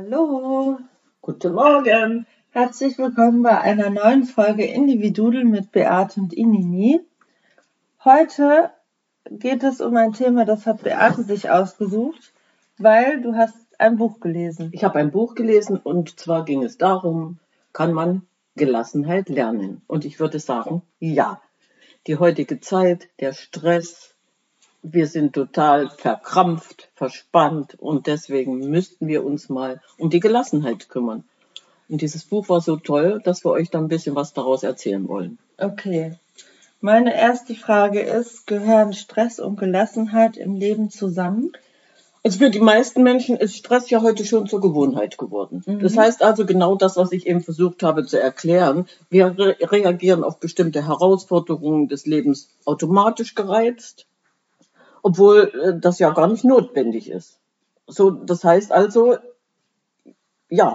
Hallo, Guten Morgen. herzlich willkommen bei einer neuen Folge Individudel mit Beate und Inini. Heute geht es um ein Thema, das hat Beate sich ausgesucht, weil du hast ein Buch gelesen. Ich habe ein Buch gelesen und zwar ging es darum, kann man Gelassenheit lernen? Und ich würde sagen, ja. Die heutige Zeit, der Stress, wir sind total verkrampft, verspannt und deswegen müssten wir uns mal um die Gelassenheit kümmern. Und dieses Buch war so toll, dass wir euch da ein bisschen was daraus erzählen wollen. Okay, meine erste Frage ist, gehören Stress und Gelassenheit im Leben zusammen? Also für die meisten Menschen ist Stress ja heute schon zur Gewohnheit geworden. Das heißt also genau das, was ich eben versucht habe zu erklären. Wir reagieren auf bestimmte Herausforderungen des Lebens automatisch gereizt, obwohl das ja gar nicht notwendig ist. So, das heißt also, ja.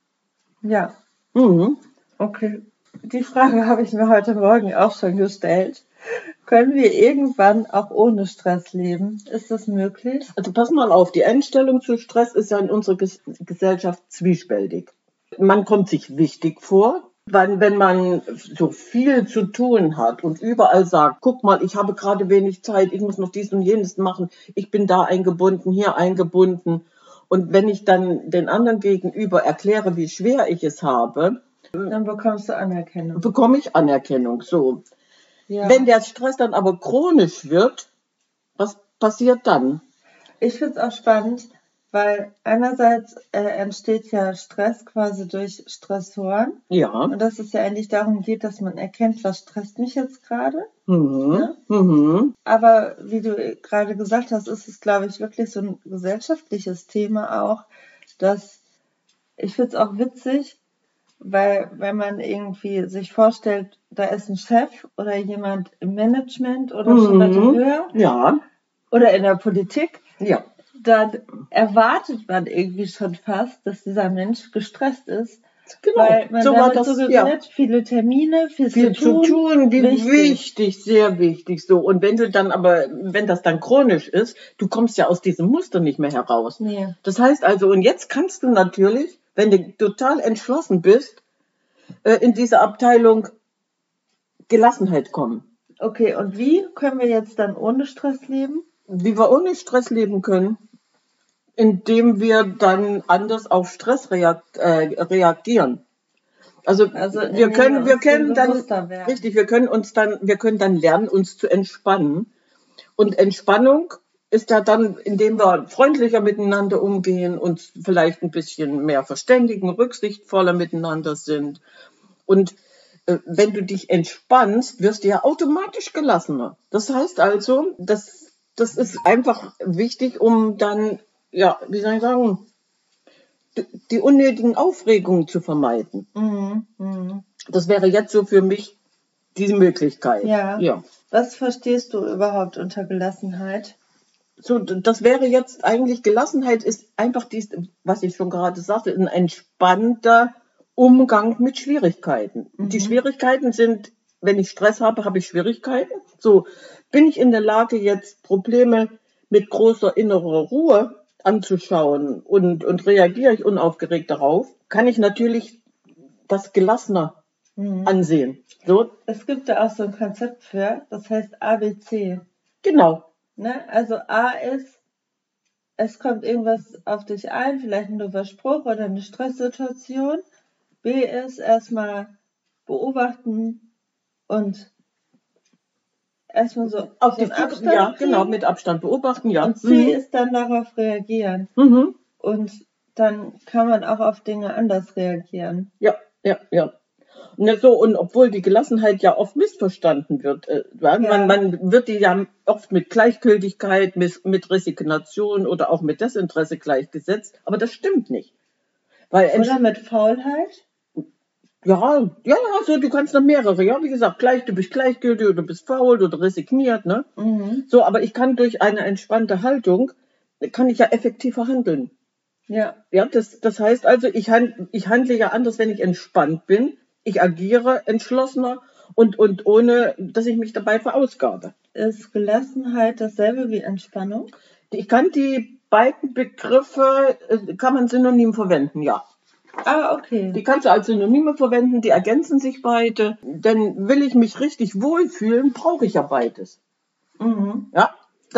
Ja, Mhm. okay. Die Frage habe ich mir heute Morgen auch schon gestellt. Können wir irgendwann auch ohne Stress leben? Ist das möglich? Also pass mal auf, die Einstellung zu Stress ist ja in unserer Gesellschaft zwiespältig. Man kommt sich wichtig vor, weil wenn man so viel zu tun hat und überall sagt, guck mal, ich habe gerade wenig Zeit, ich muss noch dies und jenes machen, ich bin da eingebunden, hier eingebunden. Und wenn ich dann den anderen gegenüber erkläre, wie schwer ich es habe, Dann bekommst du Anerkennung. bekomme ich Anerkennung. So. Ja. Wenn der Stress dann aber chronisch wird, was passiert dann? Ich finde es auch spannend, weil einerseits entsteht ja Stress quasi durch Stressoren. Ja. Und dass es ja eigentlich darum geht, dass man erkennt, was stresst mich jetzt gerade. Mhm. Ne? Mhm. Aber wie du gerade gesagt hast, ist es, glaube ich, wirklich so ein gesellschaftliches Thema auch, dass ich finde es auch witzig, weil wenn man irgendwie sich vorstellt, da ist ein Chef oder jemand im Management oder schon weiter höher Ja. oder in der Politik, Ja. dann erwartet man irgendwie schon fast, dass dieser Mensch gestresst ist, Genau. weil man So war damit das, suggeriert, viele Termine, viel viel zu tun, wie wichtig, sehr wichtig so. Und wenn du dann aber, wenn das dann chronisch ist, du kommst ja aus diesem Muster nicht mehr heraus. Nee. Das heißt also, und jetzt kannst du natürlich, wenn du total entschlossen bist, in diese Abteilung Gelassenheit kommen. Okay, und wie können wir jetzt dann ohne Stress leben? Wie wir ohne Stress leben können, indem wir dann anders auf Stress reagieren. Also wir können dann richtig, wir können dann lernen, uns zu entspannen. Und Entspannung ist ja dann, indem wir freundlicher miteinander umgehen, uns vielleicht ein bisschen mehr verständigen, rücksichtsvoller miteinander sind. Und wenn du dich entspannst, wirst du ja automatisch gelassener. Das heißt also, das ist einfach wichtig, um dann, ja, wie soll ich sagen, die unnötigen Aufregungen zu vermeiden. Das wäre jetzt so für mich diese Möglichkeit. Ja. Was verstehst du überhaupt unter Gelassenheit? So, das wäre jetzt eigentlich, Gelassenheit ist einfach dies, was ich schon gerade sagte, ein entspannter Umgang mit Schwierigkeiten. Die Schwierigkeiten sind, wenn ich Stress habe, habe ich Schwierigkeiten. So, bin ich in der Lage, jetzt Probleme mit großer innerer Ruhe anzuschauen und reagiere ich unaufgeregt darauf, kann ich natürlich das gelassener ansehen. So. Es gibt da auch so ein Konzept für, das heißt ABC. Genau. Ne? Also A ist, es kommt irgendwas auf dich ein, vielleicht ein doofer Spruch oder eine Stresssituation. B ist erstmal beobachten und erstmal so auf den Abstand ja, kriegen. genau, mit Abstand beobachten, ja. Und C ist dann darauf reagieren. Und dann kann man auch auf Dinge anders reagieren. Ja. Ne, so, und obwohl die Gelassenheit ja oft missverstanden wird, man wird die ja oft mit Gleichgültigkeit, mit Resignation oder auch mit Desinteresse gleichgesetzt, aber das stimmt nicht. Oder mit Faulheit? Ja, so, du kannst noch mehrere, ja, wie gesagt, du bist gleichgültig oder du bist faul oder resigniert, ne? So, aber ich kann durch eine entspannte Haltung, kann ich ja effektiver handeln. Ja. Ja, das heißt also, ich handle ja anders, wenn ich entspannt bin. Ich agiere entschlossener und ohne, dass ich mich dabei verausgabe. Ist Gelassenheit dasselbe wie Entspannung? Ich kann die beiden Begriffe kann man synonym verwenden, ja. Ah, okay. Die kannst du als Synonyme verwenden, die ergänzen sich beide. Denn will ich mich richtig wohlfühlen, brauche ich ja beides. Ja,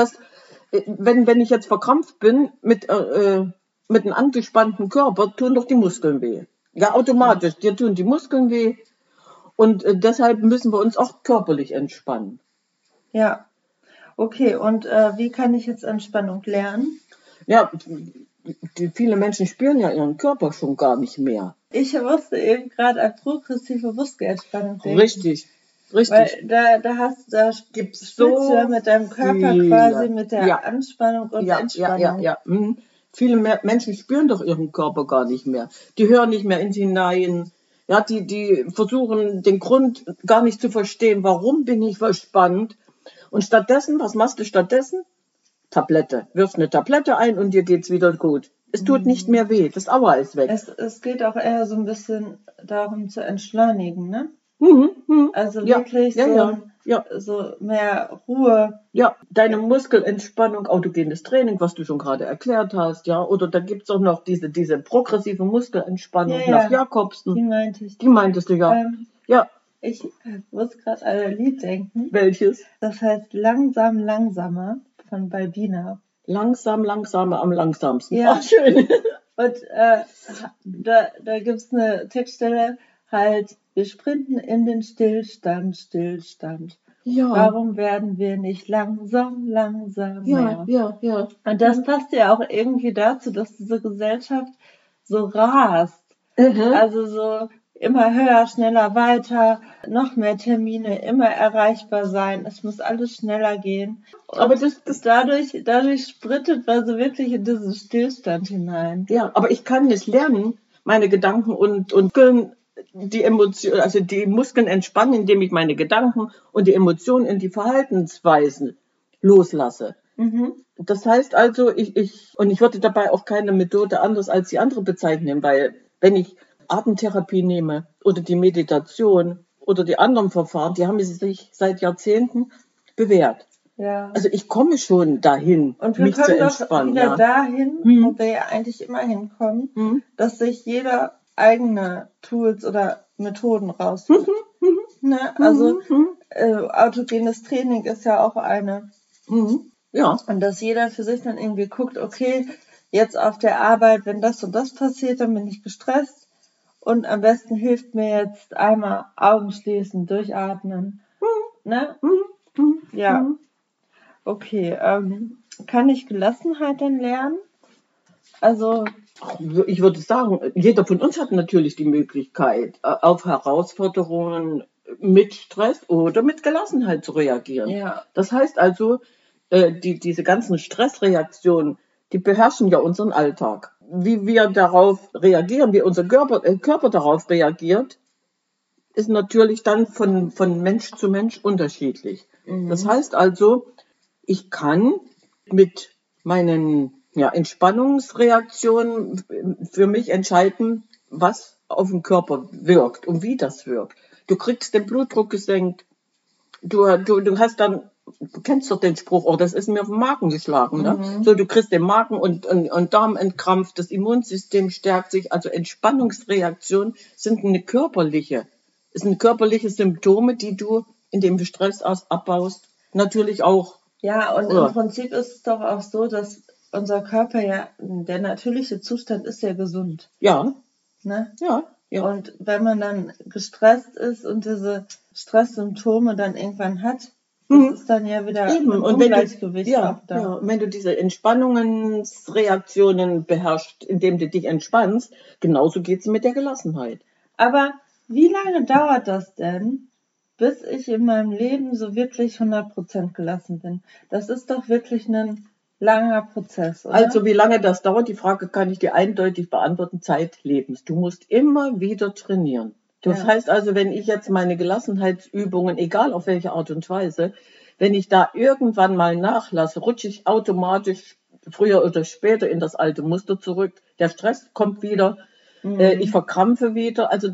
wenn ich jetzt verkrampft bin mit einem angespannten Körper, tun doch die Muskeln weh. Ja, automatisch, dir tun die Muskeln weh. Und deshalb müssen wir uns auch körperlich entspannen. Ja, okay. Und wie kann ich jetzt Entspannung lernen? Ja, viele Menschen spüren ja ihren Körper schon gar nicht mehr. Ich wusste eben gerade an progressive Muskelentspannung denken. Richtig. Weil da gibt's so ja mit deinem Körper quasi mit der Anspannung und Entspannung. Ja. Viele Menschen spüren doch ihren Körper gar nicht mehr. Die hören nicht mehr in sich hinein. Ja, die versuchen den Grund gar nicht zu verstehen, warum bin ich verspannt. Und stattdessen, was machst du stattdessen? Tablette. Wirfst eine Tablette ein und dir geht's wieder gut. Es tut nicht mehr weh. Das Aua ist weg. Es geht auch eher so ein bisschen darum zu entschleunigen, ne? Also wirklich so mehr Ruhe. Ja, deine Muskelentspannung, autogenes Training, was du schon gerade erklärt hast, ja. Oder da gibt's auch noch diese progressive Muskelentspannung nach Jakobsen. Die meintest du, ja. Ja. Ich muss gerade an ein Lied denken. Welches? Das heißt Langsam, langsamer von Balbina. Langsam, langsamer am langsamsten. Ja. Ach, schön. Und da gibt's eine Textstelle, halt, wir sprinten in den Stillstand. Ja. Warum werden wir nicht langsam mehr? Ja. Und das passt ja auch irgendwie dazu, dass diese Gesellschaft so rast. Also so immer höher, schneller, weiter, noch mehr Termine, immer erreichbar sein. Es muss alles schneller gehen. Und aber dadurch sprintet man so wirklich in diesen Stillstand hinein. Ja, aber ich kann nicht lernen, meine Gedanken und die Emotionen, also die Muskeln entspannen, indem ich meine Gedanken und die Emotionen in die Verhaltensweisen loslasse. Das heißt also, ich würde dabei auch keine Methode anders als die andere bezeichnen, weil wenn ich Atemtherapie nehme oder die Meditation oder die anderen Verfahren, die haben sich seit Jahrzehnten bewährt. Ja. Also ich komme schon dahin, und mich zu entspannen. Und wir kommen wieder dahin, wo wir ja eigentlich immer hinkommen, dass sich jeder eigene Tools oder Methoden raussucht. Ne? Also autogenes Training ist ja auch eine. Ja. Und dass jeder für sich dann irgendwie guckt, okay, jetzt auf der Arbeit, wenn das und das passiert, dann bin ich gestresst. Und am besten hilft mir jetzt einmal Augen schließen, durchatmen. Ne? Ja. Okay, kann ich Gelassenheit denn lernen? Also ich würde sagen, jeder von uns hat natürlich die Möglichkeit, auf Herausforderungen mit Stress oder mit Gelassenheit zu reagieren. Ja. Das heißt also, diese ganzen Stressreaktionen, die beherrschen ja unseren Alltag. Wie wir darauf reagieren, wie unser Körper darauf reagiert, ist natürlich dann von Mensch zu Mensch unterschiedlich. Das heißt also, ich kann mit meinen Entspannungsreaktionen für mich entscheiden, was auf den Körper wirkt und wie das wirkt. Du kriegst den Blutdruck gesenkt, du hast dann, du kennst doch den Spruch, oh, das ist mir auf den Magen geschlagen, ne? So, du kriegst den Magen und Darm entkrampft, das Immunsystem stärkt sich, also Entspannungsreaktionen sind körperliche Symptome, die du, indem du Stress abbaust, natürlich auch. Ja, und im Prinzip ist es doch auch so, dass unser Körper der natürliche Zustand ist ja gesund. Ja. Ne? Ja. Und wenn man dann gestresst ist und diese Stresssymptome dann irgendwann hat, das ist dann ja wieder ein Ungleichgewicht auch da. Ja, und wenn du diese Entspannungsreaktionen beherrschst, indem du dich entspannst, genauso geht's mit der Gelassenheit. Aber wie lange dauert das denn, bis ich in meinem Leben so wirklich 100% gelassen bin? Das ist doch wirklich ein langer Prozess, oder? Also wie lange das dauert, die Frage kann ich dir eindeutig beantworten, zeitlebens. Du musst immer wieder trainieren. Das heißt also, wenn ich jetzt meine Gelassenheitsübungen, egal auf welche Art und Weise, wenn ich da irgendwann mal nachlasse, rutsche ich automatisch früher oder später in das alte Muster zurück. Der Stress kommt wieder, ich verkrampfe wieder. Also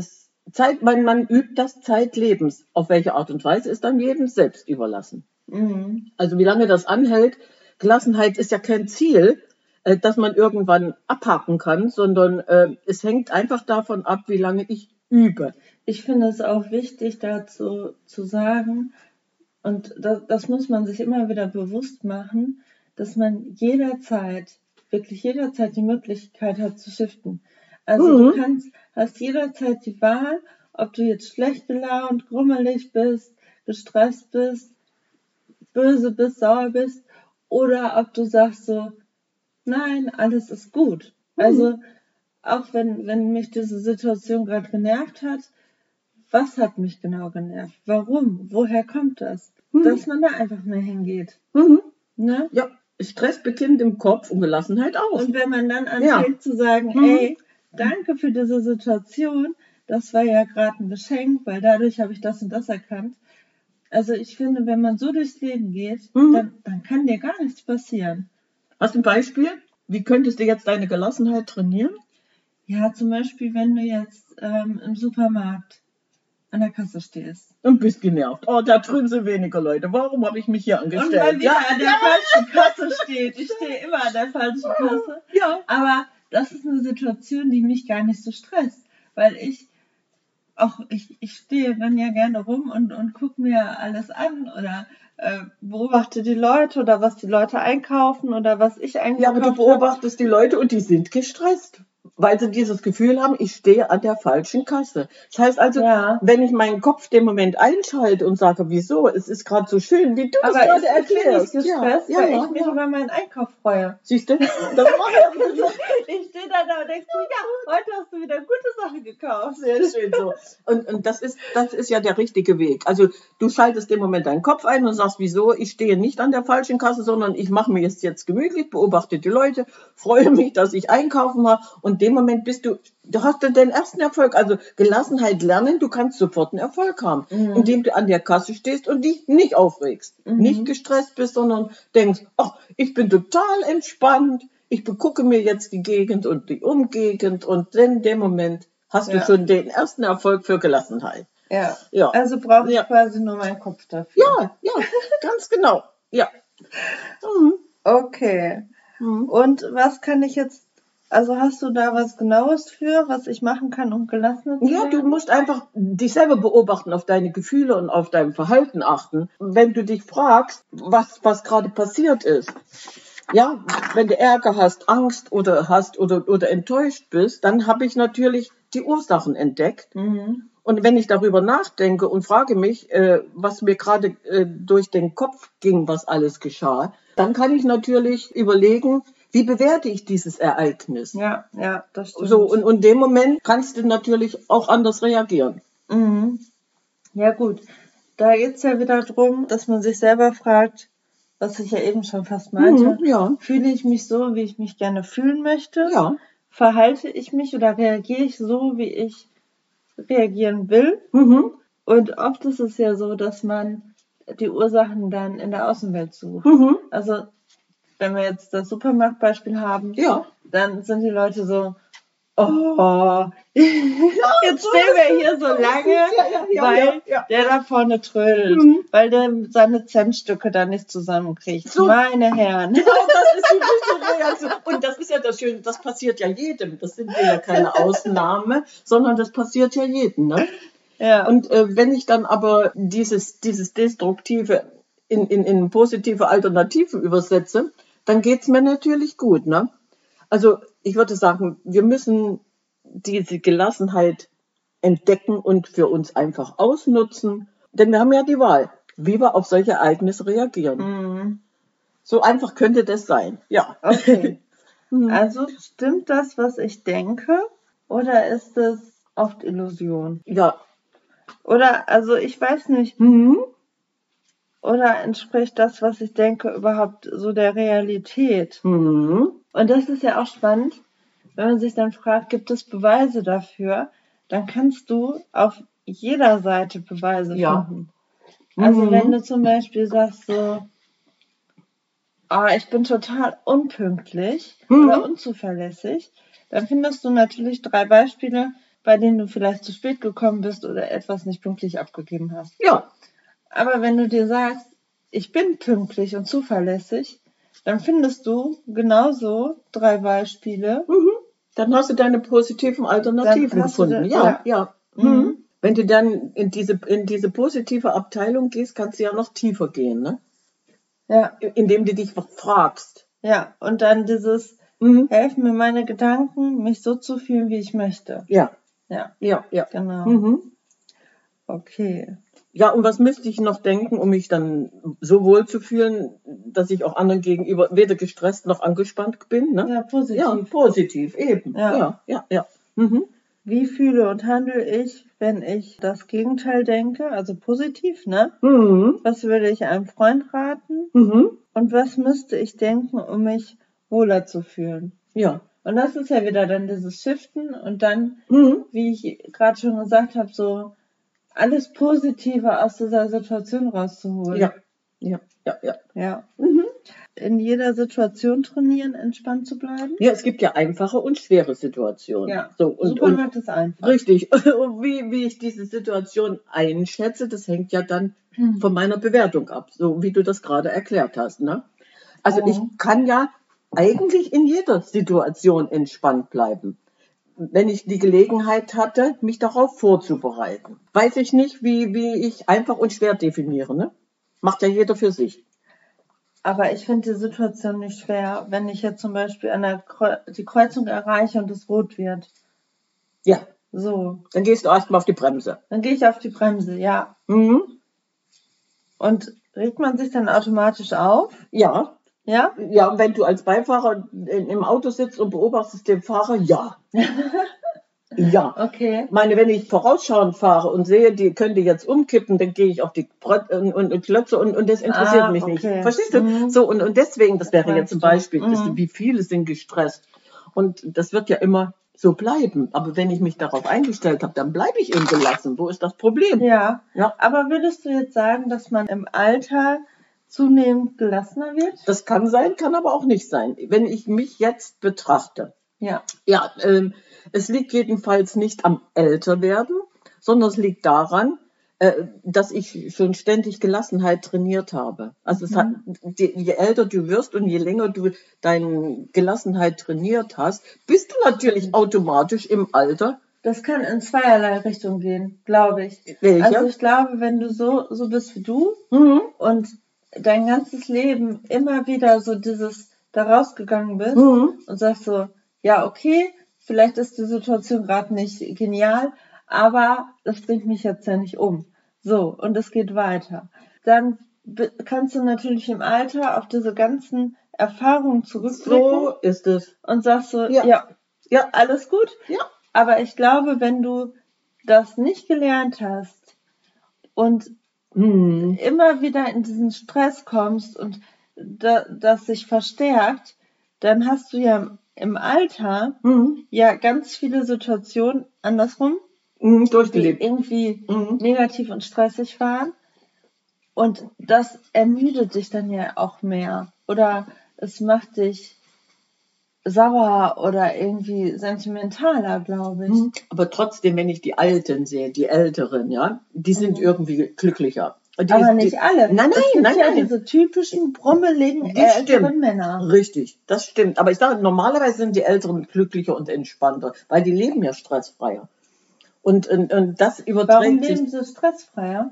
man übt das zeitlebens. Auf welche Art und Weise ist dann jedem selbst überlassen. Also wie lange das anhält, Gelassenheit ist ja kein Ziel, das man irgendwann abhaken kann, sondern es hängt einfach davon ab, wie lange ich übe. Ich finde es auch wichtig, dazu zu sagen, und das muss man sich immer wieder bewusst machen, dass man wirklich jederzeit die Möglichkeit hat zu shiften. Also du hast jederzeit die Wahl, ob du jetzt schlecht gelaunt, grummelig bist, gestresst bist, böse bist, sauer bist, oder ob du sagst so, nein, alles ist gut. Also auch wenn mich diese Situation gerade genervt hat, was hat mich genau genervt? Warum? Woher kommt das? Dass man da einfach mehr hingeht. Ne? Ja, Stress beginnt im Kopf und Gelassenheit auch. Und wenn man dann anfängt zu sagen, ey, danke für diese Situation, das war ja gerade ein Geschenk, weil dadurch habe ich das und das erkannt. Also ich finde, wenn man so durchs Leben geht, dann kann dir gar nichts passieren. Hast du ein Beispiel? Wie könntest du jetzt deine Gelassenheit trainieren? Ja, zum Beispiel, wenn du jetzt im Supermarkt an der Kasse stehst. Und bist genervt. Oh, da drüben sind weniger Leute. Warum habe ich mich hier angestellt? Und weil wieder an der falschen Kasse steht. Ich stehe immer an der falschen Kasse. Ja. Aber das ist eine Situation, die mich gar nicht so stresst. Weil ich stehe dann ja gerne rum und gucke mir alles an oder beobachte die Leute oder was die Leute einkaufen oder was ich einkaufe. Ja, aber du beobachtest die Leute und die sind gestresst, weil sie dieses Gefühl haben, ich stehe an der falschen Kasse. Das heißt also, wenn ich meinen Kopf dem Moment einschalte und sage, wieso, es ist gerade so schön, wie du das gerade erklärst. Ich bin gestresst, weil ich mich über meinen Einkauf freue. Siehst du? Ich stehe da und denke so, ja, heute hast du wieder gute Sachen gekauft. Sehr schön so. Und das ist ja der richtige Weg. Also du schaltest im Moment deinen Kopf ein und sagst, wieso, ich stehe nicht an der falschen Kasse, sondern ich mache mir jetzt gemütlich, beobachte die Leute, freue mich, dass ich einkaufen mache und in dem Moment du hast den ersten Erfolg, also Gelassenheit lernen, du kannst sofort einen Erfolg haben, indem du an der Kasse stehst und dich nicht aufregst, nicht gestresst bist, sondern denkst, ach, ich bin total entspannt, ich begucke mir jetzt die Gegend und die Umgegend und in dem Moment hast du schon den ersten Erfolg für Gelassenheit. Ja. Also brauche ich quasi nur meinen Kopf dafür. Ja, ganz genau. Ja. Okay. Und was kann ich jetzt, also hast du da was Genaues für, was ich machen kann, um gelassen zu werden? Ja, du musst einfach dich selber beobachten, auf deine Gefühle und auf dein Verhalten achten. Wenn du dich fragst, was gerade passiert ist, ja, wenn du Ärger hast, Angst oder enttäuscht bist, dann habe ich natürlich die Ursachen entdeckt. Und wenn ich darüber nachdenke und frage mich, was mir gerade durch den Kopf ging, was alles geschah, dann kann ich natürlich überlegen, wie bewerte ich dieses Ereignis? Ja, das stimmt. So, und in dem Moment kannst du natürlich auch anders reagieren. Ja gut, da geht es ja wieder darum, dass man sich selber fragt, was ich ja eben schon fast meinte, fühle ich mich so, wie ich mich gerne fühlen möchte? Ja. Verhalte ich mich oder reagiere ich so, wie ich reagieren will? Und oft ist es ja so, dass man die Ursachen dann in der Außenwelt sucht. Also wenn wir jetzt das Supermarktbeispiel haben, dann sind die Leute so, oh, jetzt stehen wir hier so lange, weil der da vorne trödelt, weil der seine Centstücke da nicht zusammenkriegt. So. Meine Herren. Genau, das ist die richtige Reaktion. Und das ist ja das Schöne, das passiert ja jedem. Das sind ja keine Ausnahme, sondern das passiert ja jedem, ne? Ja. Und wenn ich dann aber dieses Destruktive in positive Alternativen übersetze, dann geht's mir natürlich gut, ne? Also ich würde sagen, wir müssen diese Gelassenheit entdecken und für uns einfach ausnutzen, denn wir haben ja die Wahl, wie wir auf solche Ereignisse reagieren. So einfach könnte das sein, ja. Okay. Also stimmt das, was ich denke, oder ist es oft Illusion? Ja. Oder, also ich weiß nicht, oder entspricht das, was ich denke, überhaupt so der Realität? Und das ist ja auch spannend, wenn man sich dann fragt, gibt es Beweise dafür? Dann kannst du auf jeder Seite Beweise finden. Also wenn du zum Beispiel sagst so, ich bin total unpünktlich oder unzuverlässig, dann findest du natürlich 3 Beispiele, bei denen du vielleicht zu spät gekommen bist oder etwas nicht pünktlich abgegeben hast. Ja. Aber wenn du dir sagst, ich bin pünktlich und zuverlässig, dann findest du genauso 3 Beispiele. Dann hast du deine positiven Alternativen gefunden. Ja. Wenn du dann in diese positive Abteilung gehst, kannst du ja noch tiefer gehen, ne? Ja. Indem du dich fragst. Ja, und dann dieses, helfen mir meine Gedanken, mich so zu fühlen, wie ich möchte. Ja. Genau. Okay. Ja, und was müsste ich noch denken, um mich dann so wohl zu fühlen, dass ich auch anderen gegenüber weder gestresst noch angespannt bin, ne? Ja, positiv. Ja, positiv, eben. Ja. Wie fühle und handle ich, wenn ich das Gegenteil denke, also positiv, ne? Was würde ich einem Freund raten? Und was müsste ich denken, um mich wohler zu fühlen? Ja. Und das ist ja wieder dann dieses Shiften und dann, wie ich gerade schon gesagt habe, so alles Positive aus dieser Situation rauszuholen. Ja. In jeder Situation trainieren, entspannt zu bleiben. Ja, es gibt ja einfache und schwere Situationen. Ja, Supermarkt ist einfach. Richtig. Und wie ich diese Situation einschätze, das hängt ja dann von meiner Bewertung ab, so wie du das gerade erklärt hast, ne? Also ich kann ja eigentlich in jeder Situation entspannt bleiben, wenn ich die Gelegenheit hatte, mich darauf vorzubereiten. Weiß ich nicht, wie ich einfach und schwer definiere, ne? Macht ja jeder für sich. Aber ich finde die Situation nicht schwer, wenn ich jetzt zum Beispiel die Kreuzung erreiche und es rot wird. Ja. So. Dann gehst du erstmal auf die Bremse. Dann gehe ich auf die Bremse, ja. Und regt man sich dann automatisch auf? Ja. Ja? Ja, wenn du als Beifahrer im Auto sitzt und beobachtest den Fahrer, ja. Ja. Okay. Ich meine, wenn ich vorausschauend fahre und sehe, die könnte jetzt umkippen, dann gehe ich auf die und klötze und das interessiert mich nicht. Verstehst du? So, und deswegen, das wäre jetzt ein Beispiel, wie viele sind gestresst. Und das wird ja immer so bleiben. Aber wenn ich mich darauf eingestellt habe, dann bleibe ich eben gelassen. Wo ist das Problem? Ja. Aber würdest du jetzt sagen, dass man im Alter zunehmend gelassener wird? Das kann sein, kann aber auch nicht sein. Wenn ich mich jetzt betrachte. Ja, es liegt jedenfalls nicht am Älterwerden, sondern es liegt daran, dass ich schon ständig Gelassenheit trainiert habe. Also je älter du wirst und je länger du deine Gelassenheit trainiert hast, bist du natürlich automatisch im Alter. Das kann in zweierlei Richtungen gehen, glaube ich. Welche? Also ich glaube, wenn du so bist wie du und dein ganzes Leben immer wieder so da rausgegangen bist und sagst so, ja, okay, vielleicht ist die Situation gerade nicht genial, aber das bringt mich jetzt ja nicht um. So, und es geht weiter. Dann kannst du natürlich im Alter auf diese ganzen Erfahrungen zurückblicken. So ist es. Und sagst so, ja, alles gut. Ja. Aber ich glaube, wenn du das nicht gelernt hast und immer wieder in diesen Stress kommst und das sich verstärkt, dann hast du ja im Alter ja ganz viele Situationen andersrum, durchgelebt, die irgendwie negativ und stressig waren. Und das ermüdet dich dann ja auch mehr. Oder es macht dich sauer oder irgendwie sentimentaler, glaube ich. Aber trotzdem, wenn ich die Alten sehe, die Älteren, ja, die sind irgendwie glücklicher. Aber nicht alle. Nein. Diese typischen brummeligen älteren Männer. Richtig, das stimmt. Aber ich sage, normalerweise sind die Älteren glücklicher und entspannter, weil die leben ja stressfreier. Und das überträgt Warum leben sie stressfreier?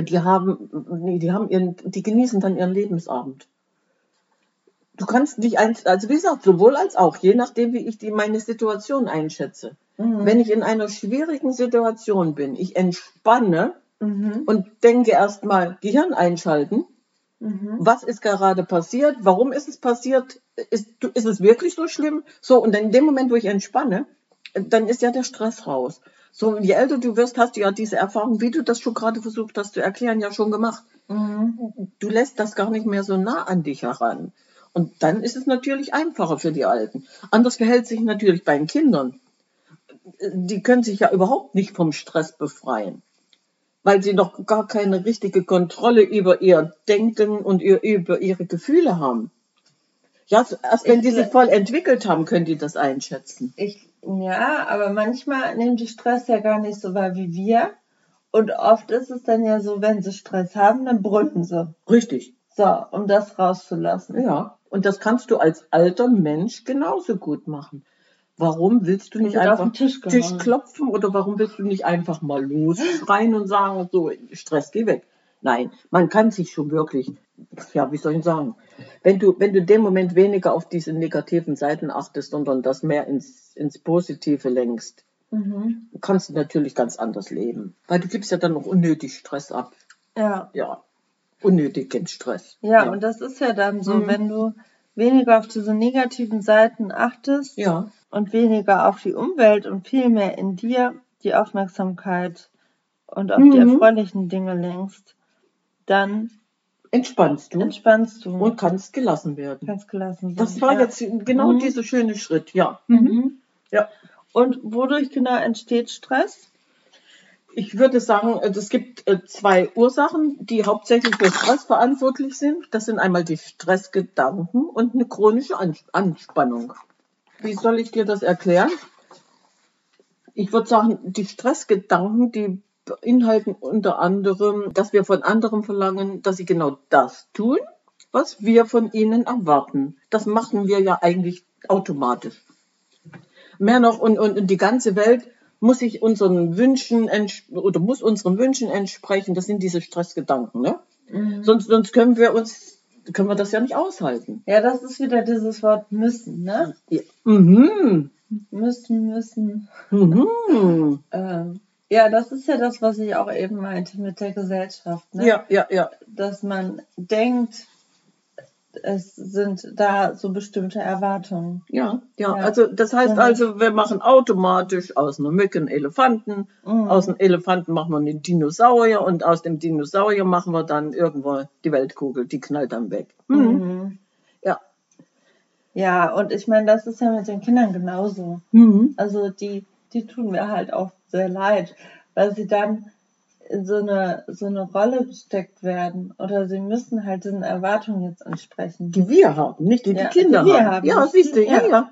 Die genießen dann ihren Lebensabend. Du kannst dich, also wie gesagt, sowohl als auch, je nachdem, wie ich meine Situation einschätze. Wenn ich in einer schwierigen Situation bin, ich entspanne und denke erstmal, Gehirn einschalten. Was ist gerade passiert? Warum ist es passiert? Ist es wirklich so schlimm? So, und dann in dem Moment, wo ich entspanne, dann ist ja der Stress raus. So, je älter du wirst, hast du ja diese Erfahrung, wie du das schon gerade versucht hast zu erklären, ja schon gemacht. Du lässt das gar nicht mehr so nah an dich heran. Und dann ist es natürlich einfacher für die Alten. Anders verhält sich natürlich bei den Kindern. Die können sich ja überhaupt nicht vom Stress befreien, weil sie noch gar keine richtige Kontrolle über ihr Denken und über ihre Gefühle haben. Ja, erst wenn die sich voll entwickelt haben, können die das einschätzen. Ja, aber manchmal nehmen die Stress ja gar nicht so wahr wie wir. Und oft ist es dann ja so, wenn sie Stress haben, dann brüllen sie. Richtig. So, um das rauszulassen. Ja, und das kannst du als alter Mensch genauso gut machen. Warum willst du nicht einfach auf den Tisch klopfen oder warum willst du nicht einfach mal losschreien und sagen, so, Stress, geh weg? Nein, man kann sich schon wirklich, ja, wie soll ich sagen, wenn du dem Moment weniger auf diese negativen Seiten achtest, sondern das mehr ins Positive lenkst, kannst du natürlich ganz anders leben. Weil du gibst ja dann noch unnötig Stress ab. Ja. Ja, unnötigen Stress. Ja, und das ist ja dann so, wenn du weniger auf diese negativen Seiten achtest und weniger auf die Umwelt und viel mehr in dir die Aufmerksamkeit und auf die erfreulichen Dinge lenkst, dann entspannst du und kannst gelassen werden. Das war jetzt genau dieser schöne Schritt, ja. Ja. Und wodurch genau entsteht Stress? Ich würde sagen, es gibt zwei Ursachen, die hauptsächlich für Stress verantwortlich sind. Das sind einmal die Stressgedanken und eine chronische Anspannung. Wie soll ich dir das erklären? Ich würde sagen, die Stressgedanken, die beinhalten unter anderem, dass wir von anderen verlangen, dass sie genau das tun, was wir von ihnen erwarten. Das machen wir ja eigentlich automatisch. Mehr noch, und die ganze Welt muss sich unseren Wünschen muss unseren Wünschen entsprechen. Das sind diese Stressgedanken, ne? Sonst können wir das ja nicht aushalten. Ja, das ist wieder dieses Wort müssen, ne? Ja. Müssen. Ja, das ist ja das, was ich auch eben meinte mit der Gesellschaft, ne? Ja. Dass man denkt, es sind da so bestimmte Erwartungen. Ja. Also das heißt also, wir machen automatisch aus einer Mücke einen Elefanten, aus einem Elefanten machen wir einen Dinosaurier und aus dem Dinosaurier machen wir dann irgendwo die Weltkugel, die knallt dann weg. Ja. Ja, und ich meine, das ist ja mit den Kindern genauso. Also die tun mir halt auch sehr leid, weil sie dann in so eine Rolle gesteckt werden oder sie müssen halt diesen Erwartungen jetzt entsprechen. Die wir haben, nicht die Kinder haben. Ja, siehst du, ja.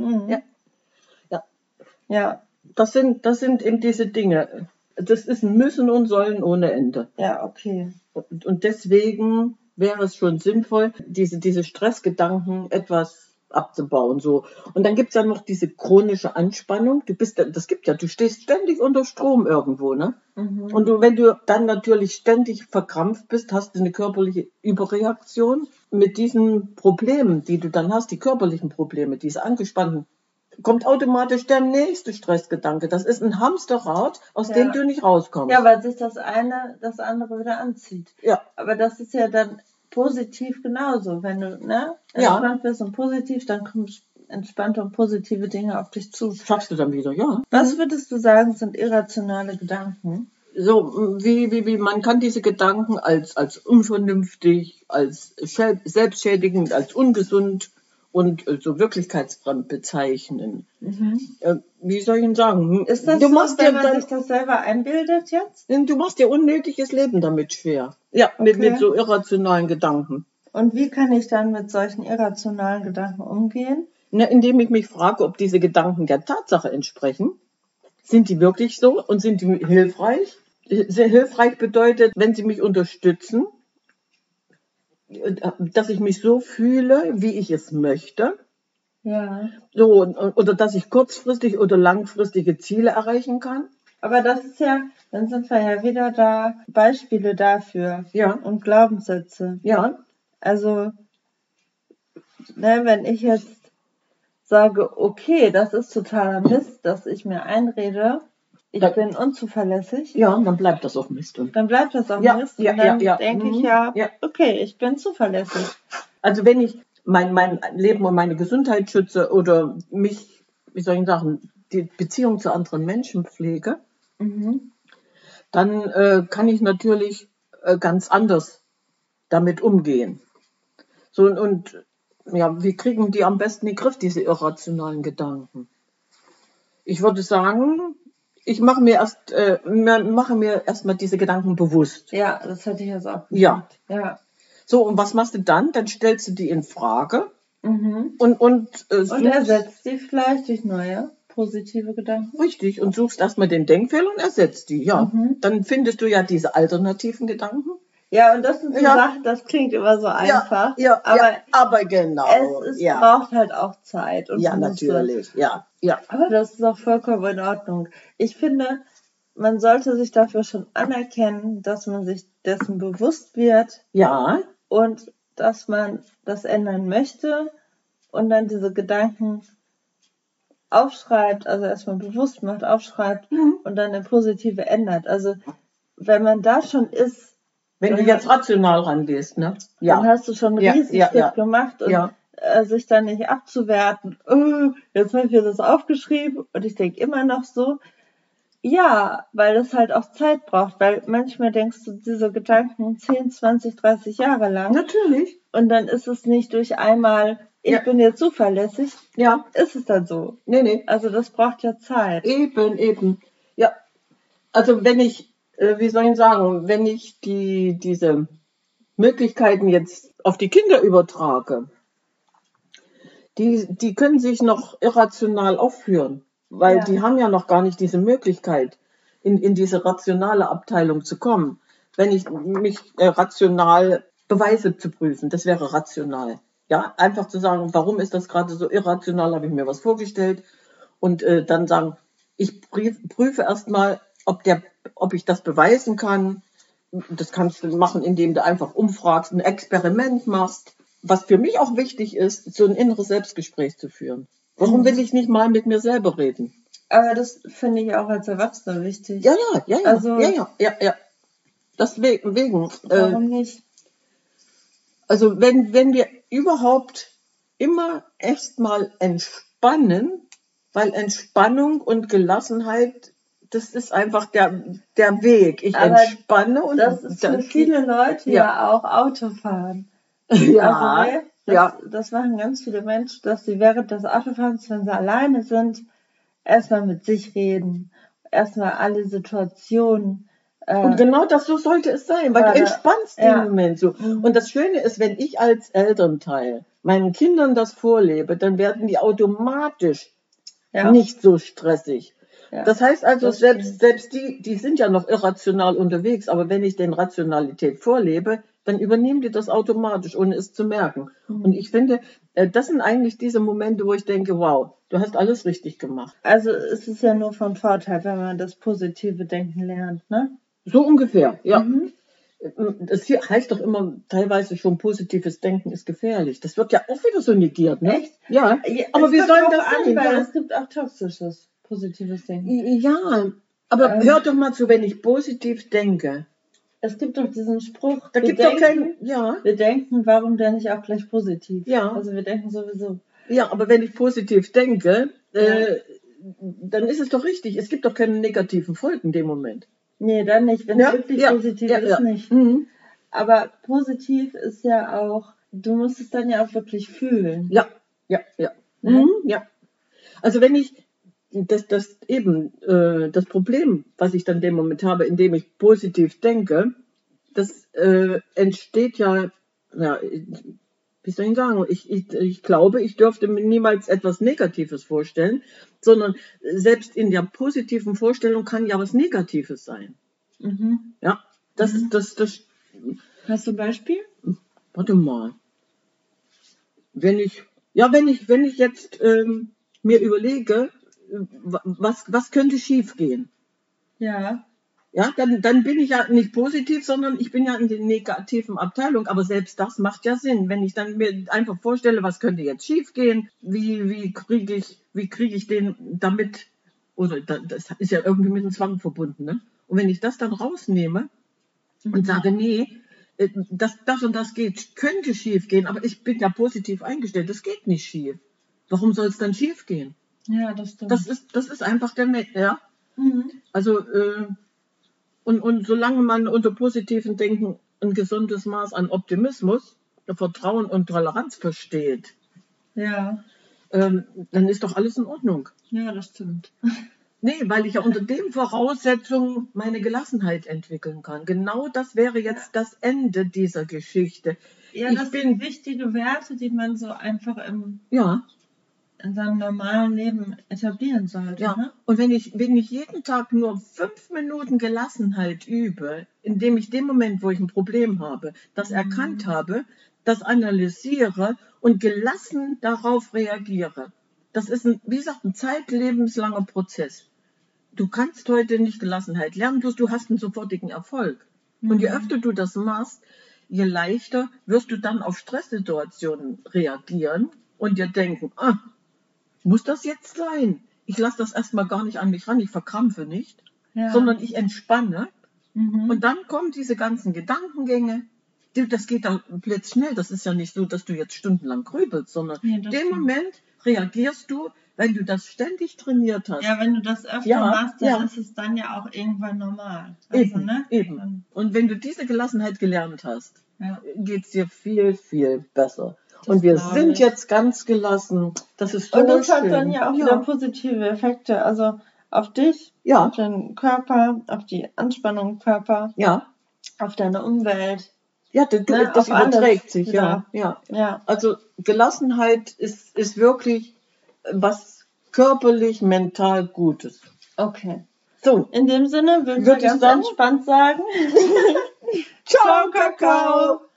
Ja. Das sind eben diese Dinge. Das ist ein Müssen und Sollen ohne Ende. Ja, okay. Und deswegen wäre es schon sinnvoll, diese Stressgedanken etwas abzubauen. So. Und dann gibt es ja noch diese chronische Anspannung. Du stehst ständig unter Strom irgendwo, ne? Und wenn du dann natürlich ständig verkrampft bist, hast du eine körperliche Überreaktion. Mit diesen Problemen, die du dann hast, die körperlichen Probleme, diese angespannten, kommt automatisch der nächste Stressgedanke. Das ist ein Hamsterrad, aus dem du nicht rauskommst. Ja, weil sich das eine das andere wieder anzieht. Ja. Aber das ist ja dann positiv genauso. Wenn du entspannt bist und positiv, dann kommen entspannte und positive Dinge auf dich zu. Schaffst du dann wieder, ja. Was würdest du sagen, sind irrationale Gedanken? So, wie man kann diese Gedanken als unvernünftig, als selbstschädigend, als ungesund und so wirklichkeitsfremd bezeichnen. Wie soll ich denn sagen? Ist das so, wenn man sich das selber einbildet jetzt? Du machst dir unnötiges Leben damit schwer. Ja, mit so irrationalen Gedanken. Und wie kann ich dann mit solchen irrationalen Gedanken umgehen? Indem ich mich frage, ob diese Gedanken der Tatsache entsprechen. Sind die wirklich so und sind die hilfreich? Sehr hilfreich bedeutet, wenn sie mich unterstützen, dass ich mich so fühle, wie ich es möchte. Ja. So, oder dass ich kurzfristig oder langfristige Ziele erreichen kann. Aber das ist ja, dann sind wir ja wieder da, Beispiele dafür. Ja. Und Glaubenssätze. Ja. Also, wenn ich jetzt sage, okay, das ist totaler Mist, dass ich mir einrede, ich bin unzuverlässig. Ja, dann bleibt das auch Mist. Mist. Und dann denke ich okay, ich bin zuverlässig. Also wenn ich mein Leben und meine Gesundheit schütze oder mich, wie soll ich sagen, die Beziehung zu anderen Menschen pflege, dann kann ich natürlich ganz anders damit umgehen. So und wie kriegen die am besten in den Griff, diese irrationalen Gedanken? Ich würde sagen, ich mache mir erstmal diese Gedanken bewusst. Ja, das hätte ich jetzt auch gesagt. Ja. So, und was machst du dann? Dann stellst du die in Frage und ersetzt die vielleicht durch neue positive Gedanken. Richtig, und suchst erstmal den Denkfehler und ersetzt die, ja. Dann findest du ja diese alternativen Gedanken. Ja, und das sind so Sachen, das klingt immer so einfach. Aber genau. Es braucht halt auch Zeit. Und natürlich. Ja. Aber das ist auch vollkommen in Ordnung. Ich finde, man sollte sich dafür schon anerkennen, dass man sich dessen bewusst wird. Ja. Und dass man das ändern möchte und dann diese Gedanken aufschreibt, also erstmal bewusst macht, aufschreibt und dann eine positive ändert. Also wenn man da schon ist. Wenn du jetzt rational rangehst, ne? Ja. Dann hast du schon einen riesen Schritt gemacht und sich dann nicht abzuwerten, jetzt habe ich mir das aufgeschrieben und ich denke immer noch so, ja, weil das halt auch Zeit braucht, weil manchmal denkst du diese Gedanken 10, 20, 30 Jahre lang. Natürlich. Und dann ist es nicht durch einmal, ich bin jetzt zuverlässig, ist es dann so. Nee. Also das braucht ja Zeit. Eben. Ja, also wenn ich, wie soll ich sagen, wenn ich diese Möglichkeiten jetzt auf die Kinder übertrage, die können sich noch irrational aufführen, weil die haben ja noch gar nicht diese Möglichkeit, in diese rationale Abteilung zu kommen. Wenn ich mich rational Beweise zu prüfen, das wäre rational. Ja, einfach zu sagen, warum ist das gerade so irrational, habe ich mir was vorgestellt und dann sagen, ich prüfe erstmal, ob ich das beweisen kann. Das kannst du machen, indem du einfach umfragst, ein Experiment machst. Was für mich auch wichtig ist, so ein inneres Selbstgespräch zu führen. Warum will ich nicht mal mit mir selber reden? Aber das finde ich auch als Erwachsener wichtig. Ja. Deswegen. Warum nicht? Also wenn wir überhaupt immer erstmal entspannen, weil Entspannung und Gelassenheit, das ist einfach der Weg. Ich entspanne und das ist für viele Leute ja auch Autofahren. Ja. Also, das machen ganz viele Menschen, dass sie während des Autofahrens, wenn sie alleine sind, erstmal mit sich reden, erstmal alle Situationen. Und genau das, so sollte es sein, weil du entspannst den Moment so. Und das Schöne ist, wenn ich als Elternteil meinen Kindern das vorlebe, dann werden die automatisch nicht so stressig. Das heißt also, selbst die sind ja noch irrational unterwegs, aber wenn ich den Rationalität vorlebe, dann übernehmen die das automatisch, ohne es zu merken. Und ich finde, das sind eigentlich diese Momente, wo ich denke, wow, du hast alles richtig gemacht. Also es ist ja nur von Vorteil, wenn man das positive Denken lernt, ne? So ungefähr, ja. Das hier heißt doch immer teilweise schon, positives Denken ist gefährlich. Das wird ja auch wieder so negiert, ne? Echt? Ja. Aber wie soll das sein? Weil es gibt auch toxisches, positives Denken. Ja, aber hör doch mal zu, wenn ich positiv denke. Es gibt doch diesen Spruch, wir denken, warum denn nicht auch gleich positiv? Ja. Also wir denken sowieso. Ja, aber wenn ich positiv denke, dann ist es doch richtig. Es gibt doch keine negativen Folgen in dem Moment. Nee, dann nicht. Wenn es wirklich positiv ist, nicht. Aber positiv ist ja auch, du musst es dann ja auch wirklich fühlen. Ja. Ja. Also wenn ich das Problem, was ich dann in dem Moment habe, indem ich positiv denke, das entsteht wie soll ich sagen, ich glaube, ich dürfte mir niemals etwas Negatives vorstellen, sondern selbst in der positiven Vorstellung kann ja was Negatives sein. Ja, das. Hast du ein Beispiel? Warte mal. Wenn ich jetzt mir überlege, was könnte schief gehen? Ja. Ja, dann bin ich ja nicht positiv, sondern ich bin ja in der negativen Abteilung. Aber selbst das macht ja Sinn. Wenn ich dann mir einfach vorstelle, was könnte jetzt schief gehen, wie kriege ich den damit, oder das ist ja irgendwie mit dem Zwang verbunden, ne? Und wenn ich das dann rausnehme und sage, nee, das und das könnte schief gehen, aber ich bin ja positiv eingestellt, das geht nicht schief. Warum soll es dann schief gehen? Ja, das stimmt. Das ist einfach der Mensch, ja. Also, und solange man unter positiven Denken ein gesundes Maß an Optimismus, Vertrauen und Toleranz versteht, dann ist doch alles in Ordnung. Ja, das stimmt. Nee, weil ich ja unter den Voraussetzungen meine Gelassenheit entwickeln kann. Genau das wäre jetzt das Ende dieser Geschichte. Ja, das sind wichtige Werte, die man so einfach im in seinem normalen Leben etablieren sollte. Ja, ne? und wenn ich jeden Tag nur 5 Minuten Gelassenheit übe, indem ich den Moment, wo ich ein Problem habe, das erkannt habe, das analysiere und gelassen darauf reagiere. Das ist, wie gesagt, ein zeitlebenslanger Prozess. Du kannst heute nicht Gelassenheit lernen, du hast einen sofortigen Erfolg. Und je öfter du das machst, je leichter wirst du dann auf Stresssituationen reagieren und dir denken, muss das jetzt sein? Ich lasse das erstmal gar nicht an mich ran, ich verkrampfe nicht, sondern ich entspanne. Und dann kommen diese ganzen Gedankengänge. Das geht dann blitzschnell. Das ist ja nicht so, dass du jetzt stundenlang grübelst, sondern in dem Moment reagierst du, wenn du das ständig trainiert hast. Ja, wenn du das öfter machst, dann ist es dann ja auch irgendwann normal. Also, eben. Und wenn du diese Gelassenheit gelernt hast, geht es dir viel, viel besser. Und wir sind jetzt ganz gelassen. Das ist so schön. Und das hat dann ja auch wieder positive Effekte. Also auf dich, auf deinen Körper, auf die Anspannung im Körper, auf deine Umwelt. Ja, das überträgt sich, ja. Also Gelassenheit ist wirklich was körperlich, mental Gutes. Okay. So, in dem Sinne würde ich ganz entspannt sagen. Ciao, Kakao!